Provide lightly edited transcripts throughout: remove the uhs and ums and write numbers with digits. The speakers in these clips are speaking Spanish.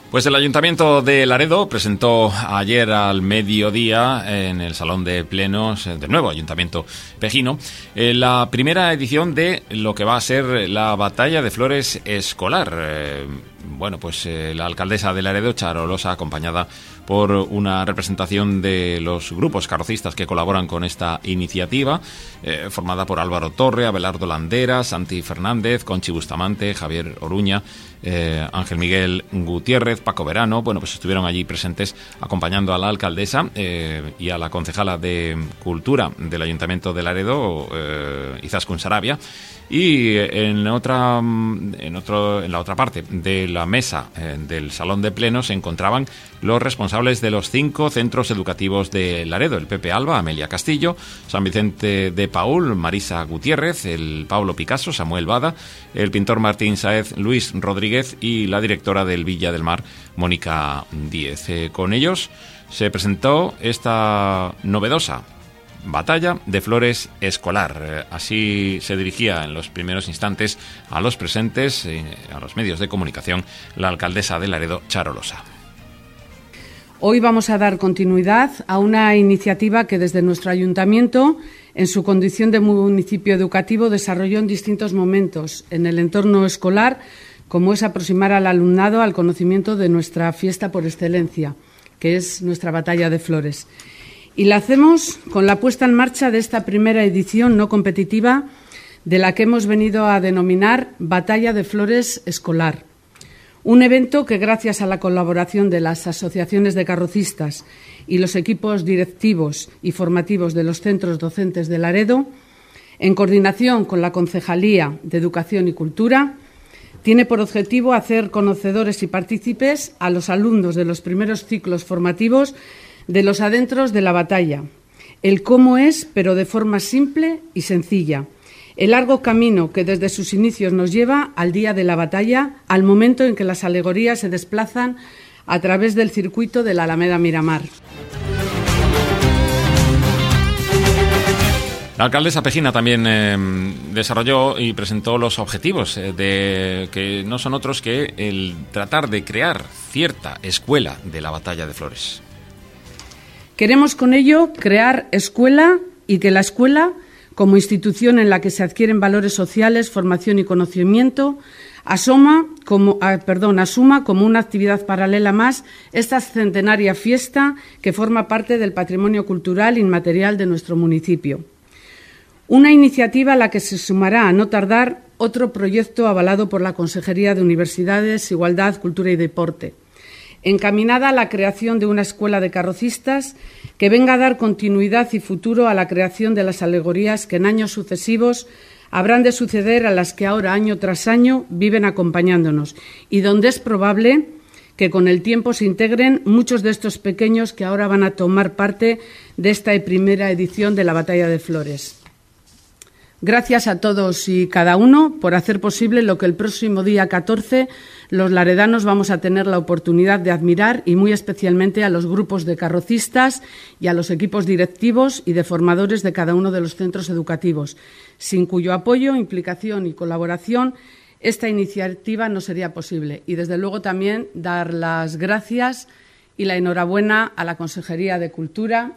Pues el Ayuntamiento de Laredo presentó ayer al mediodía en el Salón de Plenos del nuevo Ayuntamiento Pejino la primera edición de lo que va a ser la Batalla de Flores Escolar. La alcaldesa de Laredo, Charo Losa, acompañada por una representación de los grupos carrocistas que colaboran con esta iniciativa, formada por Álvaro Torre, Abelardo Landera, Santi Fernández, Conchi Bustamante, Javier Oruña, Ángel Miguel Gutiérrez, Paco Verano. Pues estuvieron allí presentes acompañando a la alcaldesa y a la concejala de Cultura del Ayuntamiento de Laredo, Izaskun Sarabia. Y en la otra parte de la mesa del Salón de Plenos se encontraban los responsables de los 5 centros educativos de Laredo: el Pepe Alba, Amelia Castillo, San Vicente de Paúl, Marisa Gutiérrez, el Pablo Picasso, Samuel Bada, el pintor Martín Sáez, Luis Rodríguez y la directora del Villa del Mar, Mónica Díez. Con ellos se presentó esta novedosa Batalla de Flores Escolar. Así se dirigía en los primeros instantes a los presentes, a los medios de comunicación, la alcaldesa de Laredo, Charo Losa. Hoy vamos a dar continuidad a una iniciativa que desde nuestro ayuntamiento, en su condición de municipio educativo, desarrolló en distintos momentos en el entorno escolar, como es aproximar al alumnado al conocimiento de nuestra fiesta por excelencia, que es nuestra Batalla de Flores. Y la hacemos con la puesta en marcha de esta primera edición no competitiva, de la que hemos venido a denominar Batalla de Flores Escolar. Un evento que, gracias a la colaboración de las asociaciones de carrocistas y los equipos directivos y formativos de los centros docentes de Laredo, en coordinación con la Concejalía de Educación y Cultura, tiene por objetivo hacer conocedores y partícipes a los alumnos de los primeros ciclos formativos de los adentros de la batalla, el cómo es, pero de forma simple y sencilla, el largo camino que desde sus inicios nos lleva al día de la batalla, al momento en que las alegorías se desplazan a través del circuito de la Alameda Miramar. La alcaldesa pejina también desarrolló y presentó los objetivos que no son otros que el tratar de crear cierta escuela de la Batalla de Flores. Queremos con ello crear escuela y que la escuela, como institución en la que se adquieren valores sociales, formación y conocimiento, asuma como una actividad paralela más esta centenaria fiesta que forma parte del patrimonio cultural inmaterial de nuestro municipio. Una iniciativa a la que se sumará, a no tardar, otro proyecto avalado por la Consejería de Universidades, Igualdad, Cultura y Deporte, encaminada a la creación de una escuela de carrocistas que venga a dar continuidad y futuro a la creación de las alegorías que en años sucesivos habrán de suceder a las que ahora, año tras año, viven acompañándonos y donde es probable que con el tiempo se integren muchos de estos pequeños que ahora van a tomar parte de esta primera edición de la Batalla de Flores. Gracias a todos y cada uno por hacer posible lo que el próximo día 14 los laredanos vamos a tener la oportunidad de admirar, y muy especialmente a los grupos de carrocistas y a los equipos directivos y de formadores de cada uno de los centros educativos, sin cuyo apoyo, implicación y colaboración esta iniciativa no sería posible. Y desde luego también dar las gracias y la enhorabuena a la Concejalía de Cultura,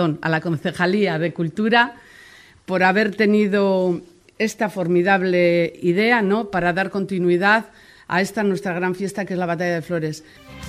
por haber tenido esta formidable idea, ¿no?, para dar continuidad a esta nuestra gran fiesta que es la Batalla de Flores.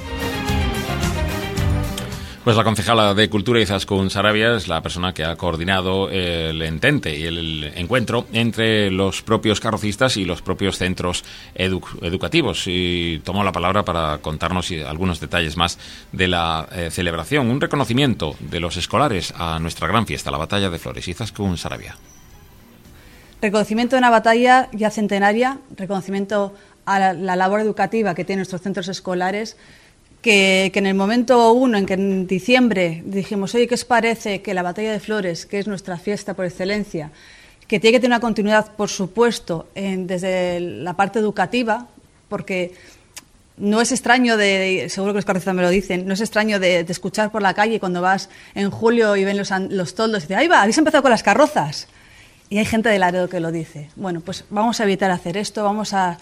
Pues la concejala de Cultura, Izaskun Sarabia, es la persona que ha coordinado el entente y el encuentro entre los propios carrocistas y los propios centros educativos, y tomó la palabra para contarnos algunos detalles más de la celebración, un reconocimiento de los escolares a nuestra gran fiesta, la Batalla de Flores. Izaskun Sarabia. Reconocimiento de una batalla ya centenaria, reconocimiento a la labor educativa que tienen nuestros centros escolares, que en el momento uno, en que en diciembre dijimos, oye, ¿qué os parece que la Batalla de Flores, que es nuestra fiesta por excelencia, que tiene que tener una continuidad, por supuesto, desde la parte educativa, porque no es extraño, seguro que los carrocistas me lo dicen, no es extraño de escuchar por la calle cuando vas en julio y ven los toldos y dicen, ahí va, habéis empezado con las carrozas. Y hay gente de Laredo que lo dice. Bueno, pues vamos a evitar hacer esto, vamos a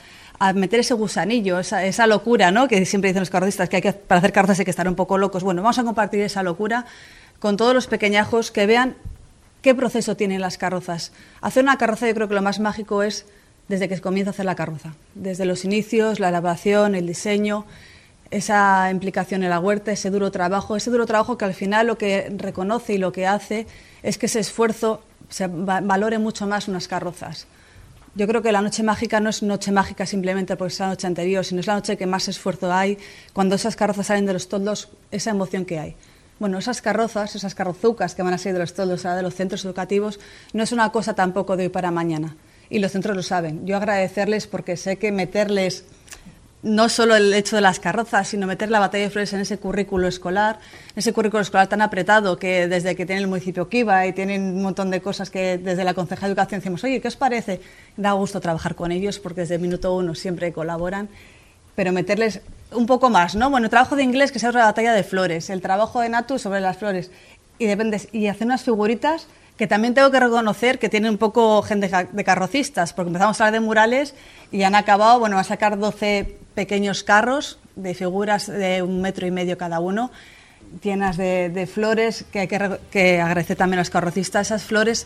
a meter ese gusanillo, esa locura, ¿no?, que siempre dicen los carrozistas, que para hacer carrozas hay que estar un poco locos. Bueno, vamos a compartir esa locura con todos los pequeñajos, que vean qué proceso tienen las carrozas. Hacer una carroza, yo creo que lo más mágico es desde que se comienza a hacer la carroza, desde los inicios, la elaboración, el diseño, esa implicación en la huerta, ese duro trabajo que al final lo que reconoce y lo que hace es que ese esfuerzo se valore mucho más unas carrozas. Yo creo que la noche mágica no es noche mágica simplemente porque es la noche anterior, sino es la noche que más esfuerzo hay, cuando esas carrozas salen de los toldos, esa emoción que hay. Bueno, esas carrozas, esas carrozucas que van a salir de los toldos, de los centros educativos, no es una cosa tampoco de hoy para mañana. Y los centros lo saben. Yo agradecerles porque sé que meterles no solo el hecho de las carrozas, sino meter la batalla de flores en ese currículo escolar tan apretado que desde que tiene el municipio Kiva y tienen un montón de cosas que desde la Concejalía de Educación decimos, oye, ¿qué os parece? Da gusto trabajar con ellos porque desde el minuto uno siempre colaboran, pero meterles un poco más, ¿no? Bueno, el trabajo de inglés que sea sobre la batalla de flores, el trabajo de Natu sobre las flores y hacer unas figuritas que también tengo que reconocer que tienen un poco gente de carrocistas, porque empezamos a hablar de murales y han acabado, bueno, a sacar 12 pequeños carros de figuras de 1,5 metros cada uno, llenas de flores, que hay que agradecer también a los carrocistas esas flores.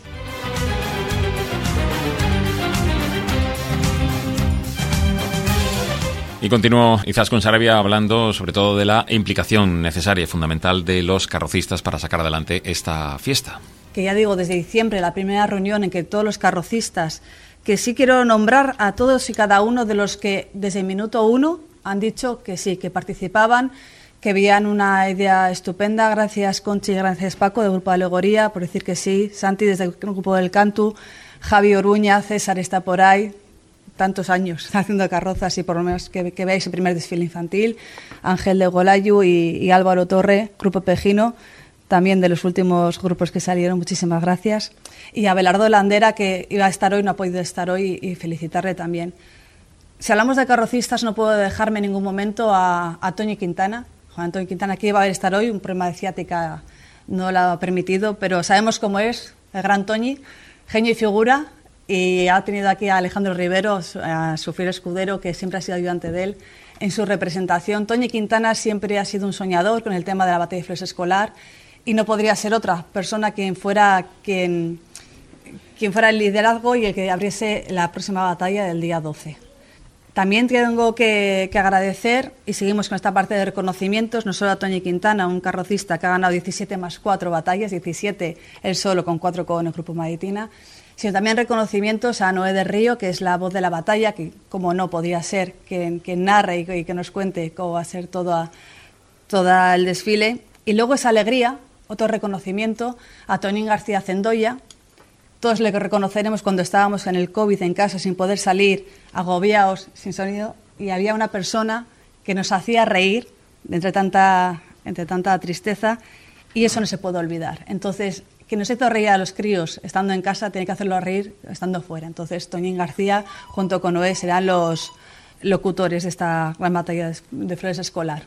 Y continúo, Izaskun Sarabia, hablando sobre todo de la implicación necesaria y fundamental de los carrocistas para sacar adelante esta fiesta. Que ya digo, desde diciembre, la primera reunión en que todos los carrocistas, que sí quiero nombrar a todos y cada uno de los que desde el minuto uno han dicho que sí, que participaban, que veían una idea estupenda. Gracias, Conchi, gracias, Paco, del Grupo de Alegoría, por decir que sí. Santi, desde el Grupo del Cantu, Javi Oruña, César está por ahí, tantos años haciendo carrozas y por lo menos que veáis el primer desfile infantil. Ángel de Golayu y Álvaro Torre, Grupo Pejino, también de los últimos grupos que salieron, muchísimas gracias. Y a Belardo Landera, que iba a estar hoy, no ha podido estar hoy, y felicitarle también. Si hablamos de carrocistas, no puedo dejarme en ningún momento a Toñi Quintana. Juan Antonio Quintana, que iba a estar hoy, un problema de ciática no lo ha permitido, pero sabemos cómo es el gran Toñi, genio y figura, y ha tenido aquí a Alejandro Rivero, a su fiel escudero, que siempre ha sido ayudante de él, en su representación. Toñi Quintana siempre ha sido un soñador con el tema de la batalla de flores escolar, y no podría ser otra persona quien fuera el liderazgo y el que abriese la próxima batalla del día 12. También tengo que agradecer, y seguimos con esta parte de reconocimientos, no solo a Toñi Quintana, un carrocista que ha ganado 17 más 4 batallas, 17 él solo con 4 con el Grupo Maritina, sino también reconocimientos a Noé del Río, que es la voz de la batalla, que como no podía ser, que narre y que nos cuente cómo va a ser todo el desfile. Y luego esa alegría, otro reconocimiento a Tonín García Cendoya. Todos le reconoceremos cuando estábamos en el COVID en casa sin poder salir, agobiados, sin sonido, y había una persona que nos hacía reír entre tanta tristeza, y eso no se puede olvidar. Entonces, que nos hizo reír a los críos estando en casa, tiene que hacerlo reír estando fuera. Entonces, Toñín García, junto con Noé, serán los locutores de esta gran batalla de flores escolar.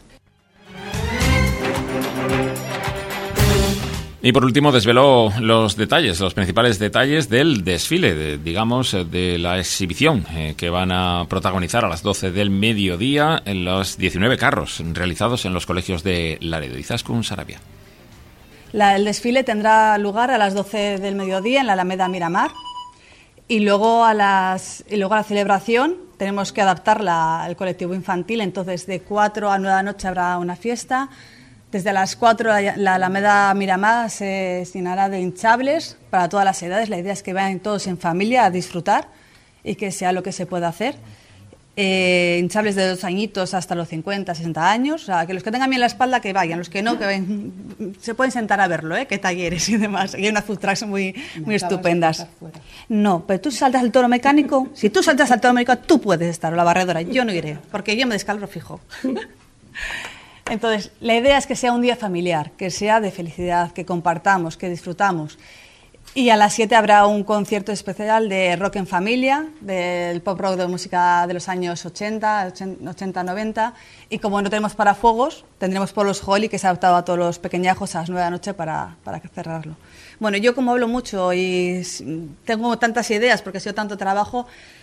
Y por último desveló los principales detalles del desfile, de la exhibición que van a protagonizar a las 12 del mediodía en los 19 carros realizados en los colegios de Laredo. Izaskun Sarabia. El desfile tendrá lugar a las 12 del mediodía en la Alameda Miramar, y luego a la celebración tenemos que adaptarla al colectivo infantil. Entonces, de 4 a 9 de la noche habrá una fiesta. Desde las 4 la Alameda Miramar se llenará de hinchables para todas las edades. La idea es que vayan todos en familia a disfrutar y que sea lo que se pueda hacer. Hinchables de 2 añitos hasta los 50, 60 años. O sea, que los que tengan bien la espalda que vayan, los que no, se pueden sentar a verlo, que talleres y demás. Y hay unas food trucks muy estupendas. No, pero tú saltas al toro mecánico. Si tú saltas al toro mecánico, tú puedes estar, o la barredora. Yo no iré, porque yo me descalabro fijo. Entonces, la idea es que sea un día familiar, que sea de felicidad, que compartamos, que disfrutamos. Y a las 7 habrá un concierto especial de rock en familia, del pop rock de música de los años 80-90. Y como no tenemos parafuegos, tendremos Polos Holly, que se ha adaptado a todos los pequeñajos a las 9 de la noche para cerrarlo. Bueno, yo como hablo mucho y tengo tantas ideas porque ha sido tanto trabajo,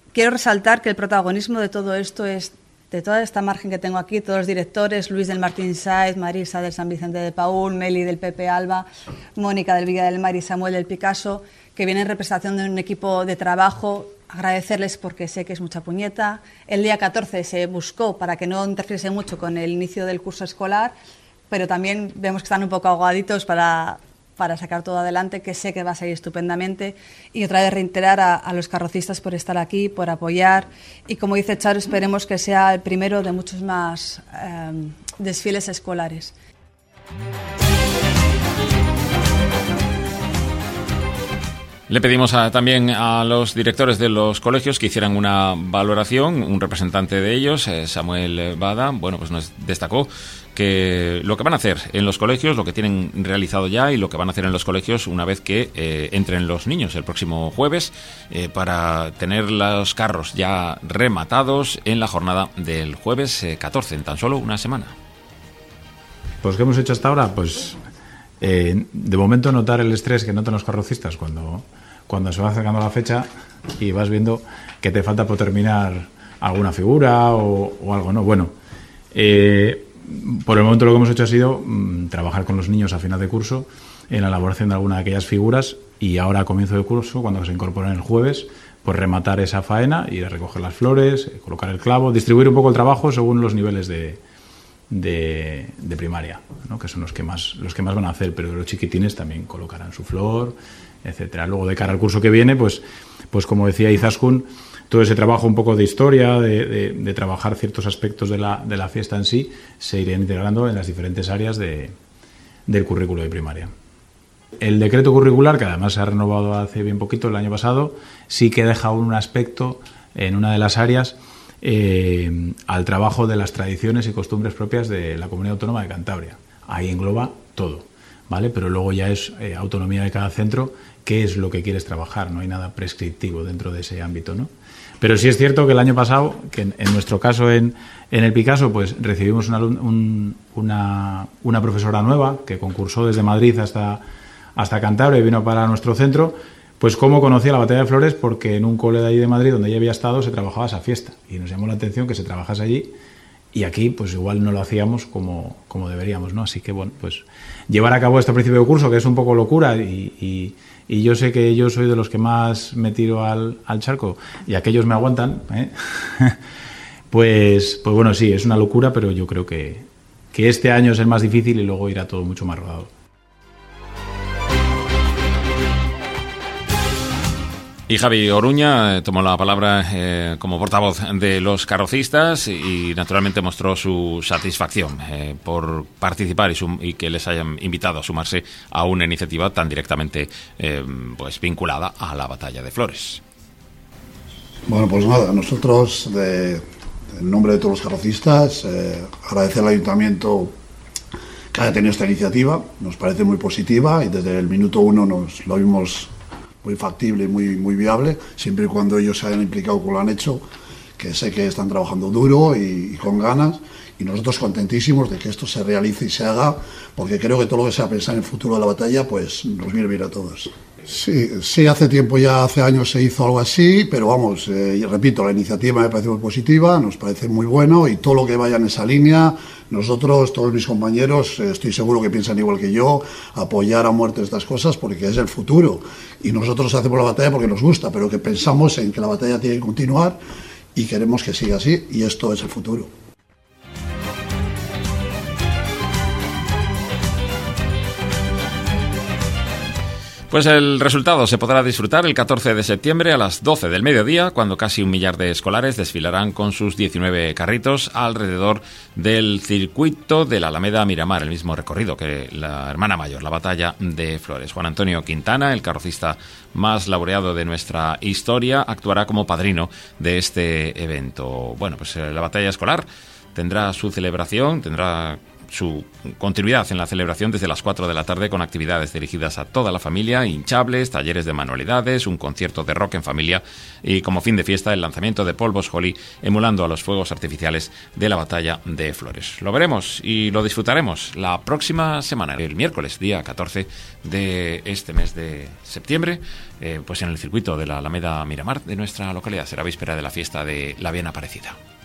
quiero resaltar que el protagonismo de todo esto es de toda esta margen que tengo aquí, todos los directores, Luis del Martín Sáez, Marisa del San Vicente de Paúl, Meli del Pepe Alba, Mónica del Villa del Mar y Samuel del Picasso, que vienen en representación de un equipo de trabajo. Agradecerles porque sé que es mucha puñeta. El día 14 se buscó para que no interfiriese mucho con el inicio del curso escolar, pero también vemos que están un poco ahogaditos para sacar todo adelante, que sé que va a salir estupendamente. Y otra vez reiterar a los carrocistas por estar aquí, por apoyar. Y como dice Charo, esperemos que sea el primero de muchos más desfiles escolares. Le pedimos también a los directores de los colegios que hicieran una valoración. Un representante de ellos, Samuel Bada, bueno, pues nos destacó que lo que van a hacer en los colegios, lo que tienen realizado ya y lo que van a hacer en los colegios una vez que entren los niños el próximo jueves para tener los carros ya rematados en la jornada del jueves 14, en tan solo una semana. Pues ¿qué hemos hecho hasta ahora? Pues de momento notar el estrés que notan los carrocistas cuando se va acercando la fecha y vas viendo que te falta por terminar alguna figura o algo, ¿no? Bueno, por el momento lo que hemos hecho ha sido trabajar con los niños a final de curso en la elaboración de alguna de aquellas figuras y ahora a comienzo de curso, cuando se incorporan el jueves, pues rematar esa faena, ir a recoger las flores, colocar el clavo, distribuir un poco el trabajo según los niveles de primaria, ¿no? Que son los que más van a hacer, pero los chiquitines también colocarán su flor, etcétera. Luego, de cara al curso que viene, pues como decía Izaskun, todo ese trabajo un poco de historia, de trabajar ciertos aspectos de la fiesta en sí, se irían integrando en las diferentes áreas del currículo de primaria. El decreto curricular, que además se ha renovado hace bien poquito, el año pasado, sí que deja un aspecto en una de las áreas al trabajo de las tradiciones y costumbres propias de la Comunidad Autónoma de Cantabria. Ahí engloba todo, ¿vale? Pero luego ya es autonomía de cada centro, qué es lo que quieres trabajar, no hay nada prescriptivo dentro de ese ámbito, ¿no? Pero sí es cierto que el año pasado, que en nuestro caso en el Picasso, pues recibimos una profesora nueva que concursó desde Madrid hasta Cantabria y vino para nuestro centro. Pues cómo conocía la Batalla de Flores, porque en un cole de ahí de Madrid donde ella había estado se trabajaba esa fiesta y nos llamó la atención que se trabajase allí y aquí pues igual no lo hacíamos como deberíamos, ¿no? Así que bueno, pues llevar a cabo este principio de curso, que es un poco locura y yo sé que yo soy de los que más me tiro al charco y aquellos me aguantan, pues bueno, sí, es una locura, pero yo creo que este año es el más difícil y luego irá todo mucho más rodado. Y Javi Oruña tomó la palabra como portavoz de los carrocistas y naturalmente mostró su satisfacción por participar y que les hayan invitado a sumarse a una iniciativa tan directamente pues vinculada a la Batalla de Flores. Bueno, pues nada, nosotros en nombre de todos los carrocistas agradecer al Ayuntamiento que haya tenido esta iniciativa, nos parece muy positiva y desde el minuto 1 nos lo vimos muy factible y muy viable, siempre y cuando ellos se hayan implicado como lo han hecho, que sé que están trabajando duro y con ganas, y nosotros contentísimos de que esto se realice y se haga, porque creo que todo lo que sea pensar en el futuro de la batalla, pues nos viene bien a todos. Sí, hace tiempo, ya hace años se hizo algo así, pero vamos, y repito, la iniciativa me parece muy positiva, nos parece muy bueno y todo lo que vaya en esa línea, nosotros, todos mis compañeros, estoy seguro que piensan igual que yo, apoyar a muerte estas cosas porque es el futuro y nosotros hacemos la batalla porque nos gusta, pero que pensamos en que la batalla tiene que continuar y queremos que siga así y esto es el futuro. Pues el resultado se podrá disfrutar el 14 de septiembre a las 12 del mediodía, cuando casi 1 millar de escolares desfilarán con sus 19 carritos alrededor del circuito de la Alameda Miramar, el mismo recorrido que la hermana mayor, la Batalla de Flores. Juan Antonio Quintana, el carrocista más laureado de nuestra historia, actuará como padrino de este evento. Bueno, pues la batalla escolar tendrá su celebración, tendrá su continuidad en la celebración desde las 4 de la tarde con actividades dirigidas a toda la familia, hinchables, talleres de manualidades, un concierto de rock en familia y como fin de fiesta el lanzamiento de polvos Holi emulando a los fuegos artificiales de la Batalla de Flores. Lo veremos y lo disfrutaremos la próxima semana, el miércoles, día 14 de este mes de septiembre, pues en el circuito de la Alameda Miramar de nuestra localidad. Será víspera de la fiesta de la Bien Aparecida.